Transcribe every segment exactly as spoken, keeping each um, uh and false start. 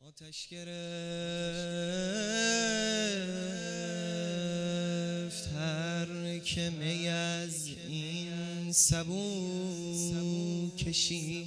آتش گرفت هر که می از این سبو کشید.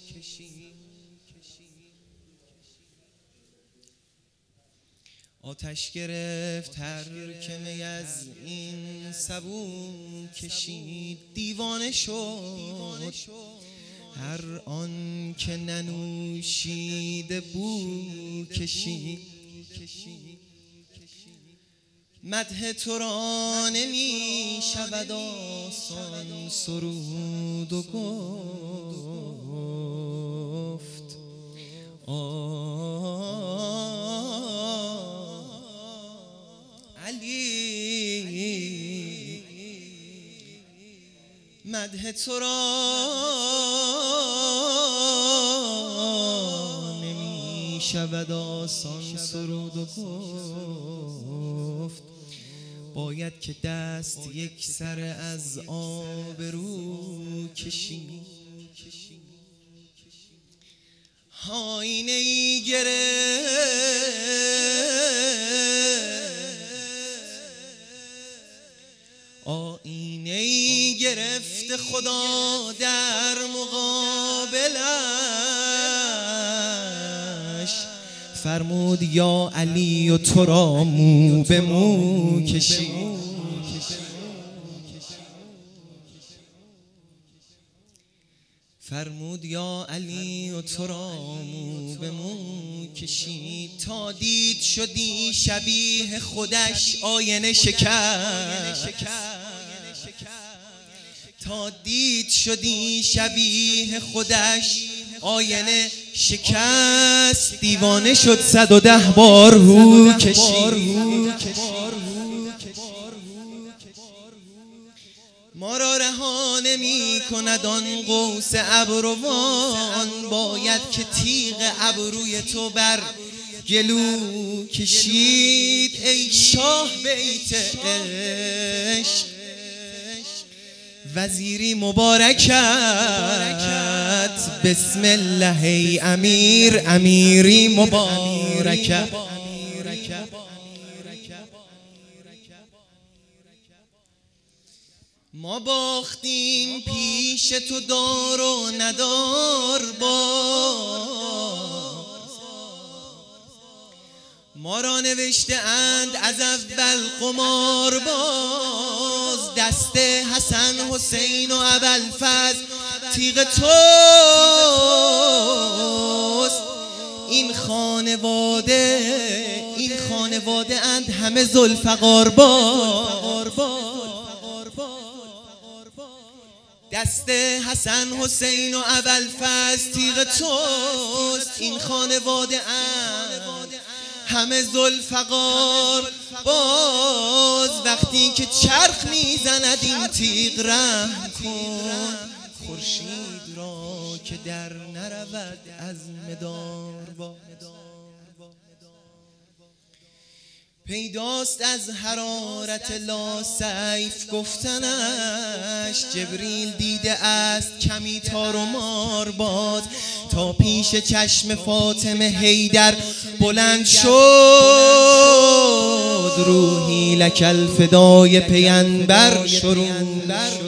آتش گرفت هر که می از این سبو کشید. دیوانه شد هر آن که ننوشیده بو کشید. مدح تو را نمی شود آسان سرود و گفت علی مدح تو را نمی شود آسان سرود و گفت باید که دست یک سر از آبرو کشید. آینه ای گرفت آینه ای گرفت خدا در مقابلش فرمود یا علی و تو را مو به مو کشید. فرمود یا علی و تو را مو به مو کشید. تا دید شدی شبیه خودش آینه شکست. تا دید شدی شبیه خودش آینه شکست. دیوانه شد صد و ده بار هو کشید. ما را رها نمی کند آن قوس ابروان باید که تیغ ابروی تو بر گلو کشید. ای شاه بیت عشق وزیری مبارکت بسم الله ای امیر امیری مبارکت. ما باختیم پیش تو دار و ندار باز ما را نوشته اند از اول قمار باز. دست حسن حسین و ابوالفضل تیغ توست. این خانواده این خانواده اند همه ذوالفقار باز. دست حسن حسین و ابوالفضل تیغ توست. این خانواده اند همه ذوالفقار باز. وقتی که چرخ میزند این تیغ رحم کن خورشید را که در نرود از مدار باز. پیداست از حرارت لا سیف گفتنش جبریل دیده است کمی تار و مار باز. تا پیش چشم فاطمه حیدر بلند شد روحی لک الفدای پیامبر شروع.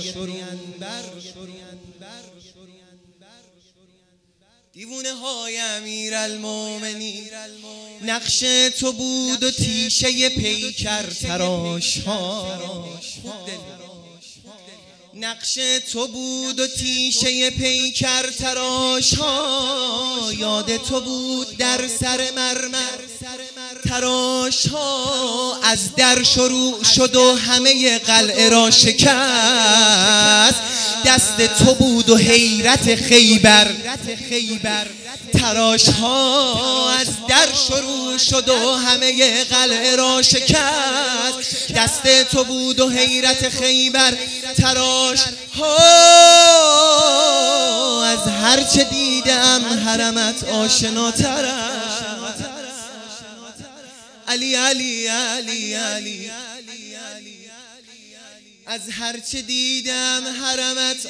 دیوانه های امیرالمومنین نقش تو بود و تیشه پیکر تراش ها. نقش تو بود و تیشه پیکر تراش ها. یاد تو بود در سر مرمر تراش ها. از در شروع شد و همه قلعه را شکست. دست تو بود و حیرت خیبر تراش ها. از در شروع شد و همه قلعه را شکست. دست تو بود و حیرت خیبر تراش ها. از هر چه دیدم حرمت آشناتر است. علی علی علی علی از هرچه دیدم حرمت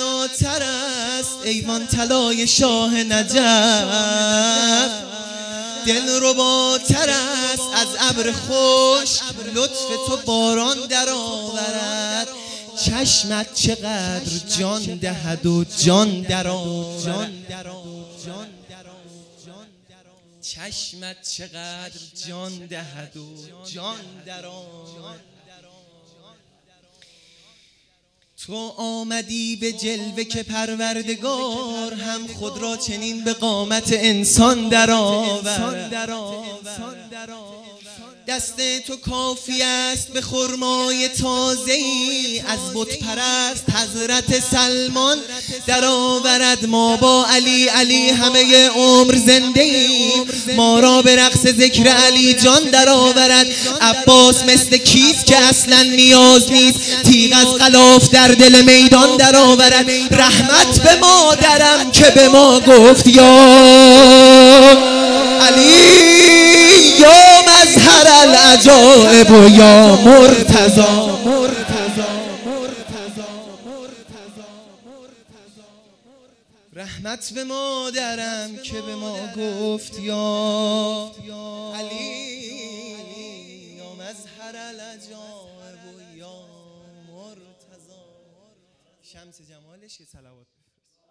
آشناتر است. ایوان طلای شاه نجف دلرباتر است از ابر خشک، لطف تو باران در آورد. چشمت چقدر جان دهد و جان در آورد. چشمت چقدر جان دهد و جان در آورد. تو آمدی به جلوه که پروردگار هم خود را چنین به قامت انسان در آورد. دست تو کافی است به خرمای تازه‌ای از بت پرست حضرت سلمان در آورد. ما با علی علی همه عمر زنده ایم، ما را به رقص ذکر علی جان در آورد. عباس مثل کیست که اصلا نیاز نیست، تیغ از غلاف در دل میدان در آورد. رحمت به مادرم که به ما گفت یا علی یا مظهر العجائب و یا مرتضی. رحمت به مادرم که به ما گفت یا علی یا مظهر العجائب و یا مرتضی. شمس جمالش که صلوات